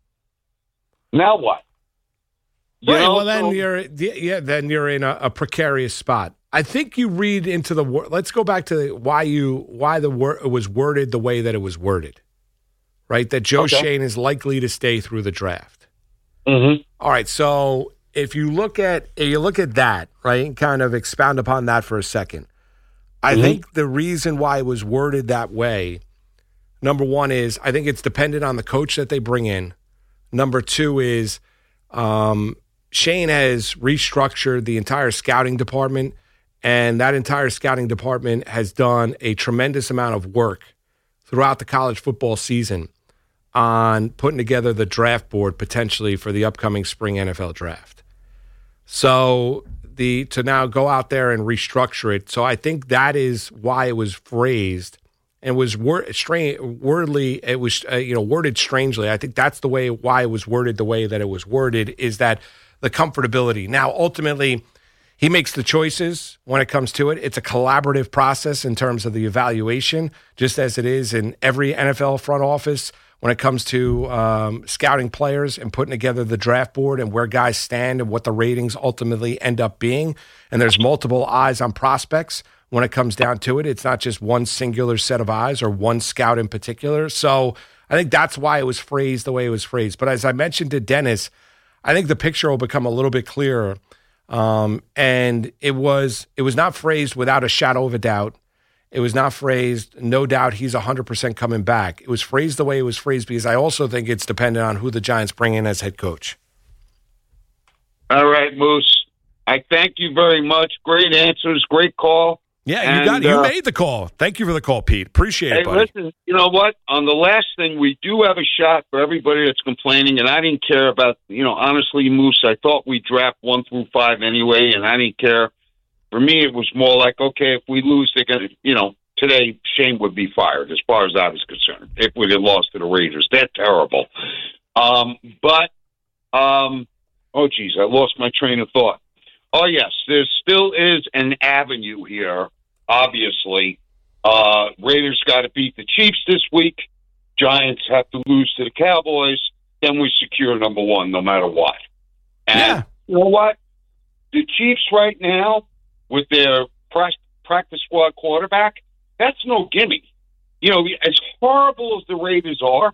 Now what? You right, know, well, then so, you're yeah, then you're in a, a precarious spot. I think you read into the word. Let's go back to the, why you why the word it was worded the way that it was worded, right? That Joe okay. Shane is likely to stay through the draft. Mm-hmm. All right, so if you look at you look at that, right, and kind of expound upon that for a second, I mm-hmm. think the reason why it was worded that way, number one is I think it's dependent on the coach that they bring in. Number two is um, Shane has restructured the entire scouting department, and that entire scouting department has done a tremendous amount of work throughout the college football season on putting together the draft board potentially for the upcoming spring N F L draft. So the to now go out there and restructure it. So I think that is why it was phrased and was word, strange, wordly. It was uh, you know worded strangely. I think that's the way why it was worded the way that it was worded, is that the comfortability. Now, ultimately, he makes the choices when it comes to it. It's a collaborative process in terms of the evaluation, just as it is in every N F L front office when it comes to um, scouting players and putting together the draft board and where guys stand and what the ratings ultimately end up being. And there's multiple eyes on prospects when it comes down to it. It's not just one singular set of eyes or one scout in particular. So I think that's why it was phrased the way it was phrased. But as I mentioned to Dennis, I think the picture will become a little bit clearer. Um, and it was it was not phrased without a shadow of a doubt. It was not phrased, no doubt he's one hundred percent coming back. It was phrased the way it was phrased because I also think it's dependent on who the Giants bring in as head coach. All right, Moose. I thank you very much. Great answers. Great call. Yeah, you and, got you uh, made the call. Thank you for the call, Pete. Appreciate hey, it, buddy. Listen, you know what? On the last thing, we do have a shot for everybody that's complaining, and I didn't care about, you know, honestly, Moose, I thought we draft one through five anyway, and I didn't care. For me, it was more like, okay, if we lose, they're going to, you know, today Shane would be fired as far as I was concerned if we had lost to the Raiders. They're terrible. Um, but, um, oh, geez, I lost my train of thought. Oh, yes, there still is an avenue here, obviously. Uh, Raiders got to beat the Chiefs this week. Giants have to lose to the Cowboys. Then we secure number one no matter what. And yeah. You know what? The Chiefs right now, with their practice squad quarterback, that's no gimme. You know, as horrible as the Raiders are,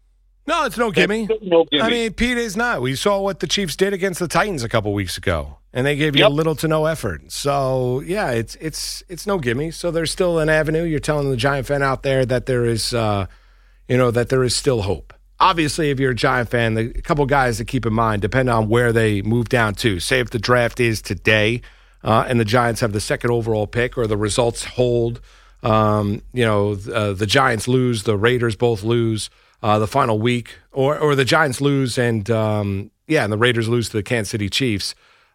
No, it's no gimme. no gimme. I mean, Pete is not. We saw what the Chiefs did against the Titans a couple weeks ago, and they gave you Yep. little to no effort. So, yeah, it's it's it's no gimme. So there's still an avenue. You're telling the Giant fan out there that there is, uh, you know, that there is still hope. Obviously, if you're a Giant fan, the a couple guys to keep in mind depend on where they move down to. Say if the draft is today, uh, and the Giants have the second overall pick, or the results hold. Um, you know, uh, the Giants lose, the Raiders both lose. Uh, the final week, or or the Giants lose, and um, yeah, and the Raiders lose to the Kansas City Chiefs,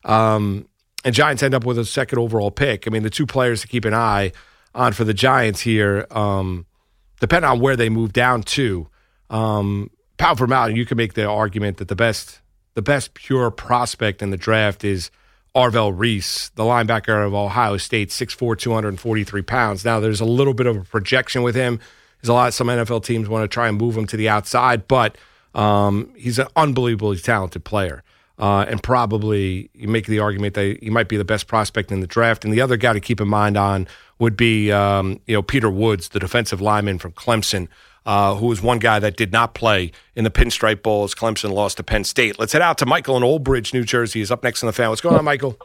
um, and Giants end up with a second overall pick. I mean, the two players to keep an eye on for the Giants here, um, depending on where they move down to, um, pound for pound, you can make the argument that the best the best pure prospect in the draft is Arvell Reese, the linebacker of Ohio State, six foot four, two hundred forty-three pounds. Now, there's a little bit of a projection with him. There's a lot. Some N F L teams want to try and move him to the outside, but um, he's an unbelievably talented player, uh, and probably you make the argument that he might be the best prospect in the draft. And the other guy to keep in mind on would be um, you know Peter Woods, the defensive lineman from Clemson, uh, who was one guy that did not play in the Pinstripe Bowl as Clemson lost to Penn State. Let's head out to Michael in Old Bridge, New Jersey. He's up next in the fan. What's going on, Michael?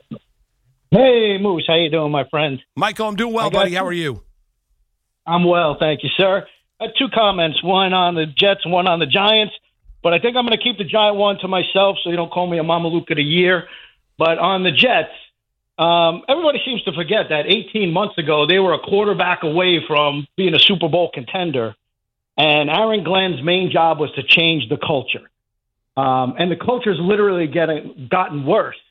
Hey, Moose. How you doing, my friend? Michael, I'm doing well, buddy. How are you? I'm well, thank you, sir. I have two comments, one on the Jets, one on the Giants, but I think I'm going to keep the Giant one to myself so you don't call me a Mamaluke of the year. But on the Jets, um, everybody seems to forget that eighteen months ago they were a quarterback away from being a Super Bowl contender, and Aaron Glenn's main job was to change the culture. Um, and the culture's literally getting gotten worse.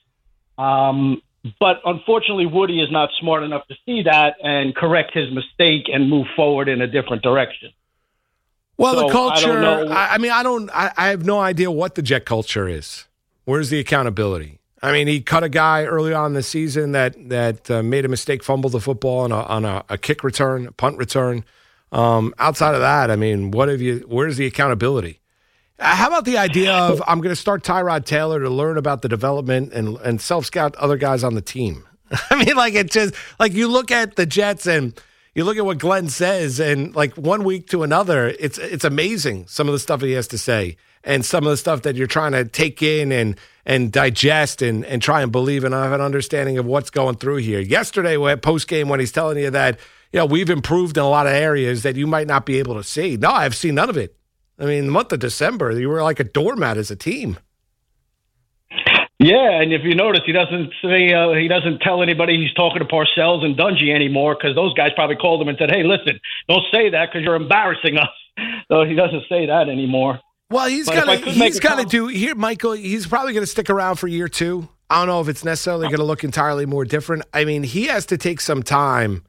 Um But unfortunately, Woody is not smart enough to see that and correct his mistake and move forward in a different direction. Well, So, the culture, I, don't know. I, I mean, I don't, I, I have no idea what the Jet culture is. Where's the accountability? I mean, he cut a guy early on in the season that that uh, made a mistake, fumbled the football on a on a, a kick return, a punt return. Um, outside of that, I mean, what have you? Where's the accountability? Uh, how about the idea of I'm going to start Tyrod Taylor to learn about the development and and self scout other guys on the team? I mean, like it just like you look at the Jets and you look at what Glenn says, and like one week to another, it's it's amazing some of the stuff he has to say, and some of the stuff that you're trying to take in and and digest and and try and believe and have an understanding of what's going through here. Yesterday, post game, when he's telling you that you know we've improved in a lot of areas that you might not be able to see. No, I've seen none of it. I mean, the month of December, you were like a doormat as a team. Yeah, and if you notice, he doesn't say uh, he doesn't tell anybody he's talking to Parcells and Dungy anymore because those guys probably called him and said, "Hey, listen, don't say that because you're embarrassing us." So he doesn't say that anymore. Well, he's But gonna if I could he's make a gonna com- do here, Michael. He's probably gonna stick around for year two. I don't know if it's necessarily gonna look entirely more different. I mean, he has to take some time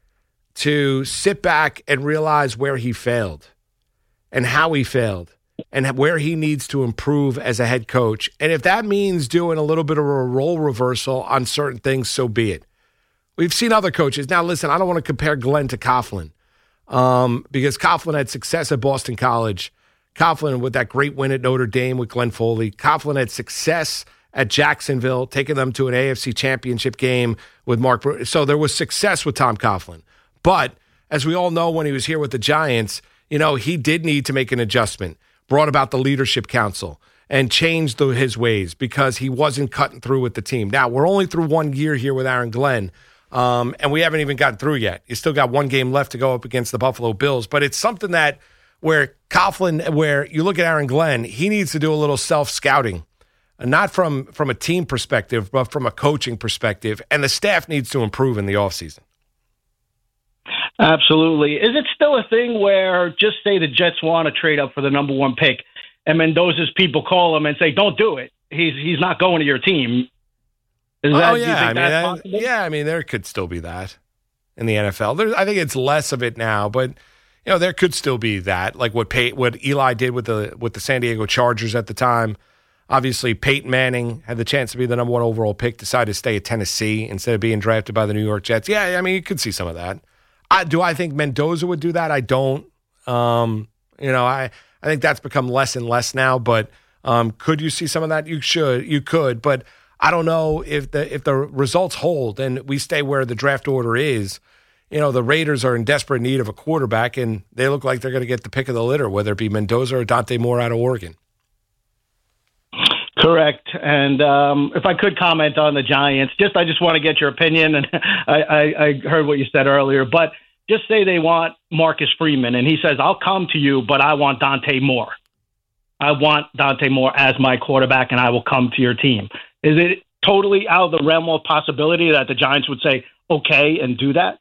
to sit back and realize where he failed and how he failed and where he needs to improve as a head coach. And if that means doing a little bit of a role reversal on certain things, so be it. We've seen other coaches. Now, listen, I don't want to compare Glenn to Coughlin um, because Coughlin had success at Boston College. Coughlin with that great win at Notre Dame with Glenn Foley. Coughlin had success at Jacksonville, taking them to an A F C championship game with Mark Brewer. So there was success with Tom Coughlin. But as we all know, when he was here with the Giants, you know, he did need to make an adjustment, brought about the leadership council and changed the, his ways because he wasn't cutting through with the team. Now, we're only through one year here with Aaron Glenn, um, and we haven't even gotten through yet. You still got one game left to go up against the Buffalo Bills, but it's something that where Coughlin, where you look at Aaron Glenn, he needs to do a little self-scouting, not from, from a team perspective, but from a coaching perspective, and the staff needs to improve in the offseason. Absolutely. Is it still a thing where just say the Jets want to trade up for the number one pick and Mendoza's people call him and say, don't do it. He's he's not going to your team. Is that, oh, do you yeah. think I mean, that's that, possible? yeah, I mean, there could still be that in the N F L. There, I think it's less of it now, but you know, there could still be that, like what Pey- what Eli did with the with the San Diego Chargers at the time. Obviously, Peyton Manning had the chance to be the number one overall pick, decided to stay at Tennessee instead of being drafted by the New York Jets. Yeah, I mean, you could see some of that. I, do I think Mendoza would do that? I don't. Um, you know, I, I think that's become less and less now. But um, could you see some of that? You should. You could. But I don't know if the if the results hold and we stay where the draft order is. You know, the Raiders are in desperate need of a quarterback, and they look like they're going to get the pick of the litter, whether it be Mendoza or Dante Moore out of Oregon. Correct. And um, if I could comment on the Giants, just I just want to get your opinion. And I, I, I heard what you said earlier, but just say they want Marcus Freeman, and he says, I'll come to you, but I want Dante Moore. I want Dante Moore as my quarterback, and I will come to your team. Is it totally out of the realm of possibility that the Giants would say, okay, and do that?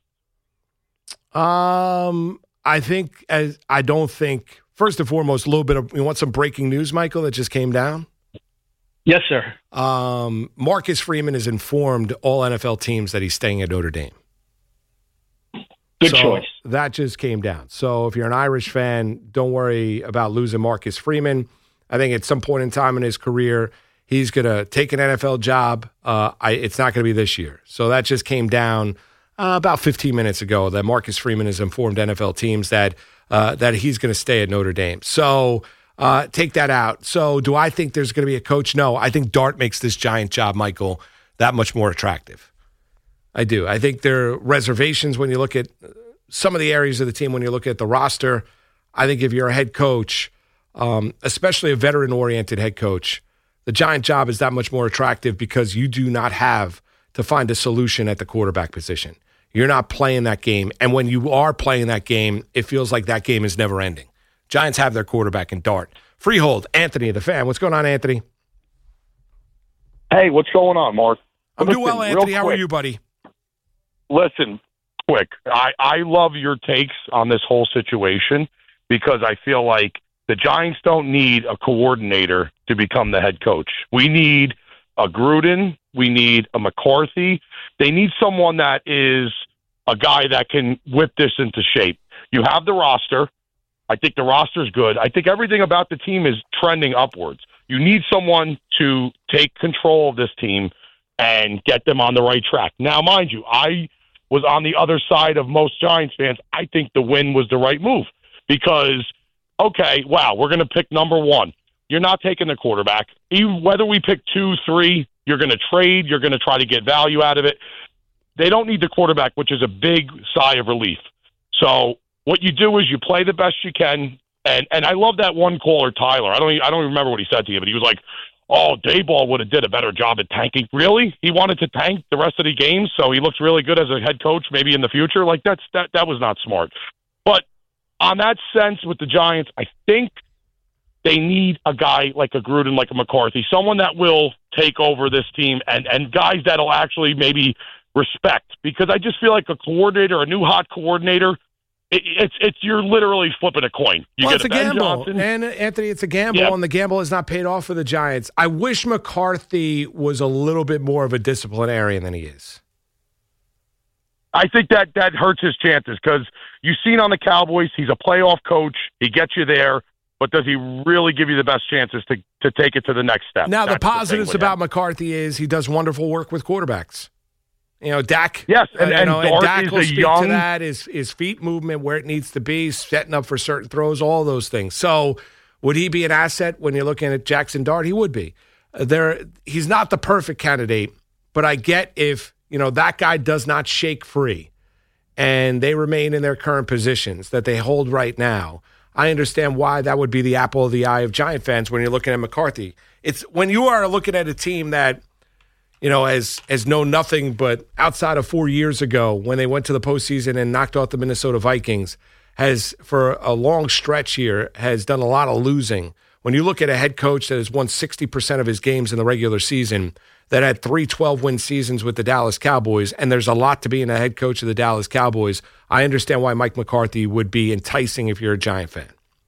Um, I think, as I don't think, first and foremost, a little bit of, you want some breaking news, Michael, that just came down? Yes, sir. Um, Marcus Freeman has informed all N F L teams that he's staying at Notre Dame. Good so choice. That just came down. So if you're an Irish fan, don't worry about losing Marcus Freeman. I think at some point in time in his career, he's going to take an N F L job. Uh, I, it's not going to be this year. So that just came down uh, about fifteen minutes ago that Marcus Freeman has informed N F L teams that uh, that he's going to stay at Notre Dame. So uh, take that out. So do I think there's going to be a coach? No. I think Dart makes this Giant job, Michael, that much more attractive. I do. I think there are reservations when you look at some of the areas of the team, when you look at the roster. I think if you're a head coach, um, especially a veteran-oriented head coach, the Giant job is that much more attractive because you do not have to find a solution at the quarterback position. You're not playing that game. And when you are playing that game, it feels like that game is never ending. Giants have their quarterback in Dart. Freehold, Anthony, the fan. What's going on, Anthony? Hey, what's going on, Mark? I'm Listen, doing well, Anthony. How are quick. you, buddy? Listen, quick. I, I love your takes on this whole situation because I feel like the Giants don't need a coordinator to become the head coach. We need a Gruden. We need a McCarthy. They need someone that is a guy that can whip this into shape. You have the roster. I think the roster's good. I think everything about the team is trending upwards. You need someone to take control of this team and get them on the right track. Now, mind you, I was on the other side of most Giants fans. I think the win was the right move because, okay, wow, we're going to pick number one. You're not taking the quarterback. Even whether we pick two, three, you're going to trade. You're going to try to get value out of it. They don't need the quarterback, which is a big sigh of relief. So what you do is you play the best you can. And and I love that one caller, Tyler. I don't I don't remember what he said to you, but he was like, oh, Dayball would have did a better job at tanking. Really? He wanted to tank the rest of the games, so he looks really good as a head coach maybe in the future? Like, that's that that was not smart. But on that sense with the Giants, I think they need a guy like a Gruden, like a McCarthy, someone that will take over this team and, and guys that'll actually maybe respect, because I just feel like a coordinator, a new hot coordinator, it, it's it's you're literally flipping a coin. You well, get it's a, a gamble. Johnson. And, Anthony, it's a gamble, Yep. and the gamble has not paid off for the Giants. I wish McCarthy was a little bit more of a disciplinarian than he is. I think that that hurts his chances because you've seen on the Cowboys, he's a playoff coach. He gets you there, but does he really give you the best chances to, to take it to the next step? Now, That's the positives thing with about him. McCarthy is he does wonderful work with quarterbacks. You know, Dak. Yes, and, uh, you and know, and Dart Dak is will a speak young. to that. His, his feet movement where it needs to be, setting up for certain throws, all those things. So, would he be an asset when you're looking at Jackson Dart? He would be. Uh, there, he's not the perfect candidate, but I get if you know that guy does not shake free, and they remain in their current positions that they hold right now. I understand why that would be the apple of the eye of Giant fans when you're looking at McCarthy. It's when you are looking at a team that, you know, has, has known nothing but outside of four years ago when they went to the postseason and knocked out the Minnesota Vikings, has for a long stretch here has done a lot of losing. When you look at a head coach that has won sixty percent of his games in the regular season, that had three twelve-win seasons with the Dallas Cowboys, and there's a lot to being a head coach of the Dallas Cowboys, I understand why Mike McCarthy would be enticing if you're a Giant fan.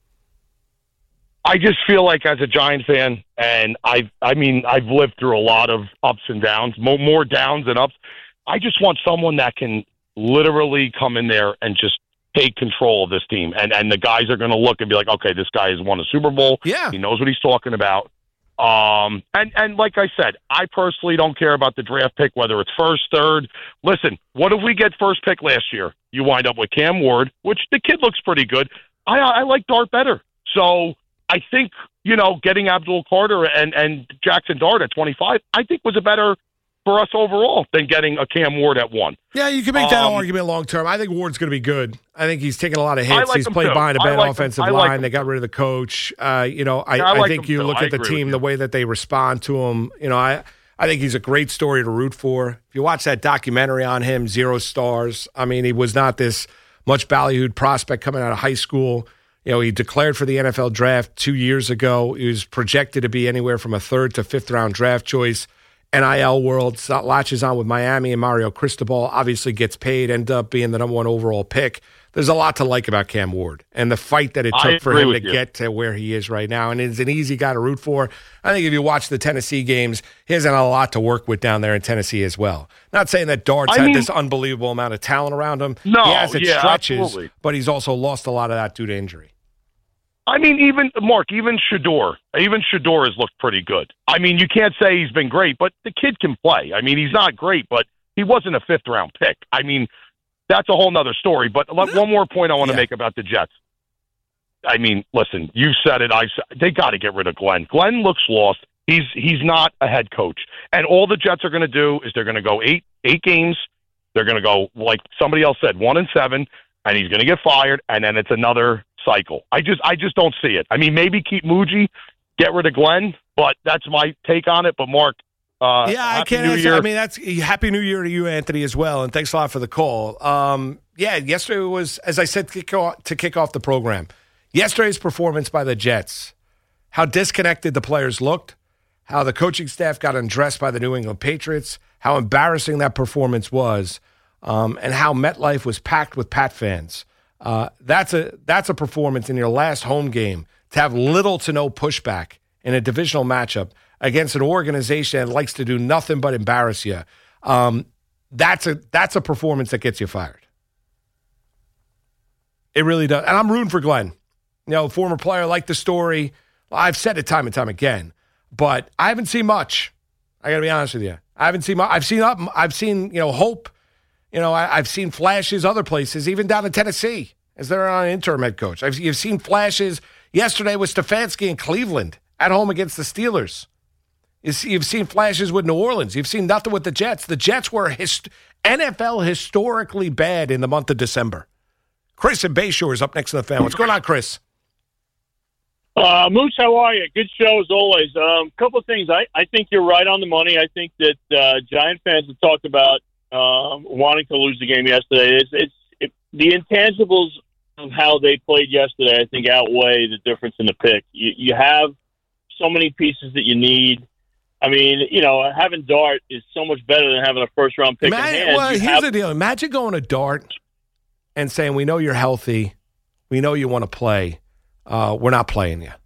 I just feel like as a Giant fan, and I I mean, I've lived through a lot of ups and downs, more, more downs than ups. I just want someone that can literally come in there and just take control of this team. And, and the guys are going to look and be like, okay, this guy has won a Super Bowl. Yeah. He knows what he's talking about. Um, and, and like I said, I personally don't care about the draft pick, whether it's first, third. Listen, what if we get first pick last year? You wind up with Cam Ward, which the kid looks pretty good. I, I like Dart better. So I think, you know, getting Abdul Carter and, and Jackson Dart at twenty-five, I think was a better for us overall than getting a Cam Ward at one. Yeah, you can make that Um, argument long term. I think Ward's going to be good. I think he's taken a lot of I hits. like he's him played too. behind a I bad like him. offensive I like line. him They got too. rid of the coach. Uh, you know, I, Yeah, I I like think him you too. look I at the agree team, with the you. way that they respond to him. You know, I I think he's a great story to root for. If you watch that documentary on him, Zero Stars. I mean, he was not this much valued prospect coming out of high school. You know, he declared for the N F L draft two years ago. He was projected to be anywhere from a third to fifth round draft choice. N I L world latches on with Miami, and Mario Cristobal obviously gets paid, end up being the number one overall pick. There's a lot to like about Cam Ward and the fight that it I took for agree him to with you. get to where he is right now. And he's an easy guy to root for. I think if you watch the Tennessee games, he has a lot to work with down there in Tennessee as well. Not saying that Dart's I had mean- this unbelievable amount of talent around him. No, he has its yeah, stretches, absolutely. but he's also lost a lot of that due to injury. I mean, even Mark, even Shador, even Shador has looked pretty good. I mean, you can't say he's been great, but the kid can play. I mean, he's not great, but he wasn't a fifth round pick. I mean, that's a whole nother story. But let- one more point I want to Yeah. make about the Jets. I mean, listen, you said it. I said, they got to get rid of Glenn. Glenn looks lost. He's he's not a head coach, and all the Jets are going to do is they're going to go eight eight games. They're going to go like somebody else said, one and seven, and he's going to get fired, and then it's another cycle. I just I just don't see it. I mean, maybe keep Muji, get rid of Glenn, but that's my take on it. But Mark, uh, Yeah, I Happy can't New answer. Year. I mean, that's Happy New Year to you, Anthony, as well, and thanks a lot for the call. Um, yeah, yesterday was, as I said, to kick off, to kick off the program. Yesterday's performance by the Jets, how disconnected the players looked, how the coaching staff got undressed by the New England Patriots, how embarrassing that performance was, um, and how MetLife was packed with Pat fans. Uh, that's a that's a performance in your last home game to have little to no pushback in a divisional matchup against an organization that likes to do nothing but embarrass you. Um, that's a that's a performance that gets you fired. It really does. And I'm rooting for Glenn. You know, former player, like the story. I've said it time and time again, but I haven't seen much. I got to be honest with you. I haven't seen much. I've seen up. I've seen you know hope. You know, I, I've seen flashes other places, even down in Tennessee, as they're on an interim head coach. I've, you've seen flashes yesterday with Stefanski in Cleveland at home against the Steelers. You see, you've seen flashes with New Orleans. You've seen nothing with the Jets. The Jets were hist- N F L historically bad in the month of December. Chris in Bayshore is up next to the fan. What's going on, Chris? Uh, Moose, how are you? Good show as always. A um, couple of things. I, I think you're right on the money. I think that uh, Giant fans have talked about um, wanting to lose the game yesterday. It's, it's it, the intangibles of how they played yesterday, I think, outweigh the difference in the pick. You, you have so many pieces that you need. I mean, you know, having Dart is so much better than having a first round pick Imagine, in hand. well, You here's have- the deal. Imagine going to Dart and saying, we know you're healthy. We know you want to play. Uh, we're not playing you.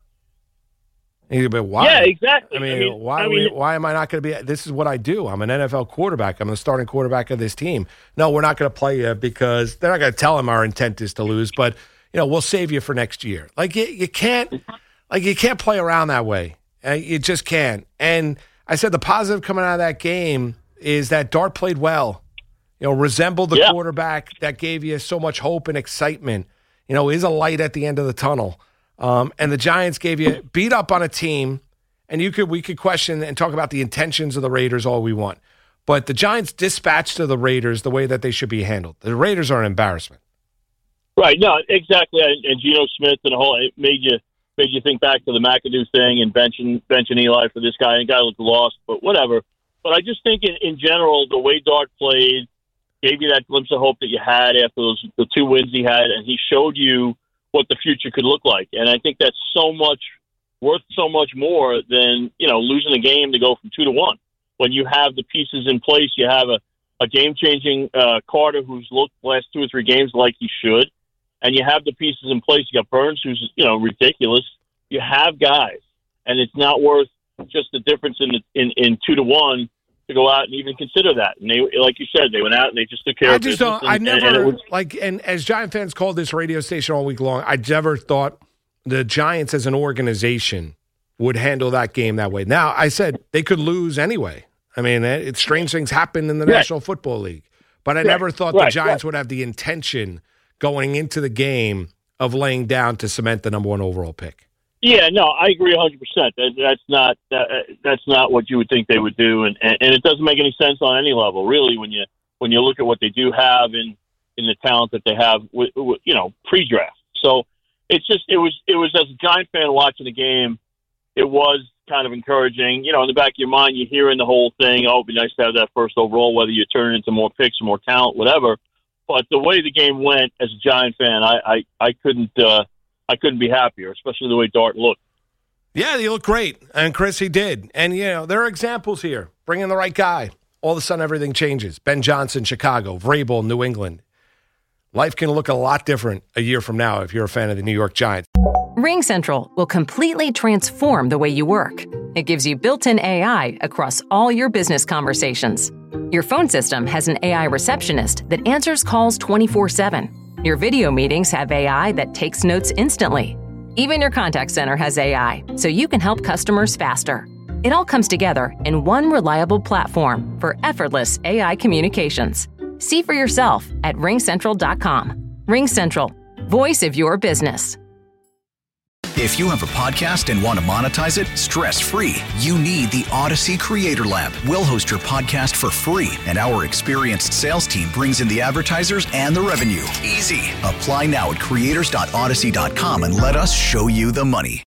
And you'd be, why? Yeah, exactly. I mean, I mean, why, I are we- mean- why am I not going to be? This is what I do. I'm an N F L quarterback. I'm the starting quarterback of this team. No, we're not going to play you because they're not going to tell him our intent is to lose, but, you know, we'll save you for next year. Like, you, you can't, like, you can't play around that way. Uh, you just can't. And I said the positive coming out of that game is that Dart played well. You know, resembled the Yeah. quarterback that gave you so much hope and excitement. You know, is a light at the end of the tunnel. Um, and the Giants gave you beat up on a team, and you could we could question and talk about the intentions of the Raiders all we want. But the Giants dispatched to the Raiders the way that they should be handled. The Raiders are an embarrassment. Right, no, exactly. And, and Geno Smith and the whole it made you made you think back to the McAdoo thing and benching benching Eli for this guy. And the guy looked lost, but whatever. But I just think in, in general, the way Dart played gave you that glimpse of hope that you had after those the two wins he had, and he showed you what the future could look like. And I think that's so much worth so much more than, you know, losing a game to go from two to one. When you have the pieces in place, you have a, a game-changing uh, Carter who's looked the last two or three games like he should, and you have the pieces in place. You got Burns who's, you know, ridiculous. You have guys, and it's not worth just the difference in, the, in, in two to one to go out and even consider that. And they, like you said, they went out and they just took care I of just business. don't. I and, never and it was, like, and as Giant fans called this radio station all week long, I never thought the Giants as an organization would handle that game that way. Now, I said they could lose anyway. I mean, it, it, strange things happen in the Right. National Football League, but I Right. never thought Right. the Giants Right. would have the intention going into the game of laying down to cement the number one overall pick. Yeah, no, I agree one hundred percent. That, that's not that, that's not what you would think they would do, and, and, and it doesn't make any sense on any level, really, when you when you look at what they do have in, in the talent that they have, with, with, you know, pre-draft. So it's just it was it was as a Giant fan watching the game, it was kind of encouraging. You know, in the back of your mind, you're hearing the whole thing. Oh, it'd be nice to have that first overall, whether you turn it into more picks or more talent, whatever. But the way the game went, as a Giant fan, I I, I couldn't. Uh, I couldn't be happier, especially the way Dart looked. Yeah, he looked great. And Chris, he did. And, you know, there are examples here. Bring in the right guy. All of a sudden, everything changes. Ben Johnson, Chicago. Vrabel, New England. Life can look a lot different a year from now if you're a fan of the New York Giants. RingCentral will completely transform the way you work. It gives you built-in A I across all your business conversations. Your phone system has an A I receptionist that answers calls twenty-four seven. Your video meetings have A I that takes notes instantly. Even your contact center has A I, so you can help customers faster. It all comes together in one reliable platform for effortless A I communications. See for yourself at ring central dot com. RingCentral, voice of your business. If you have a podcast and want to monetize it stress-free, you need the Odyssey Creator Lab. We'll host your podcast for free, and our experienced sales team brings in the advertisers and the revenue. Easy. Apply now at creators dot odyssey dot com and let us show you the money.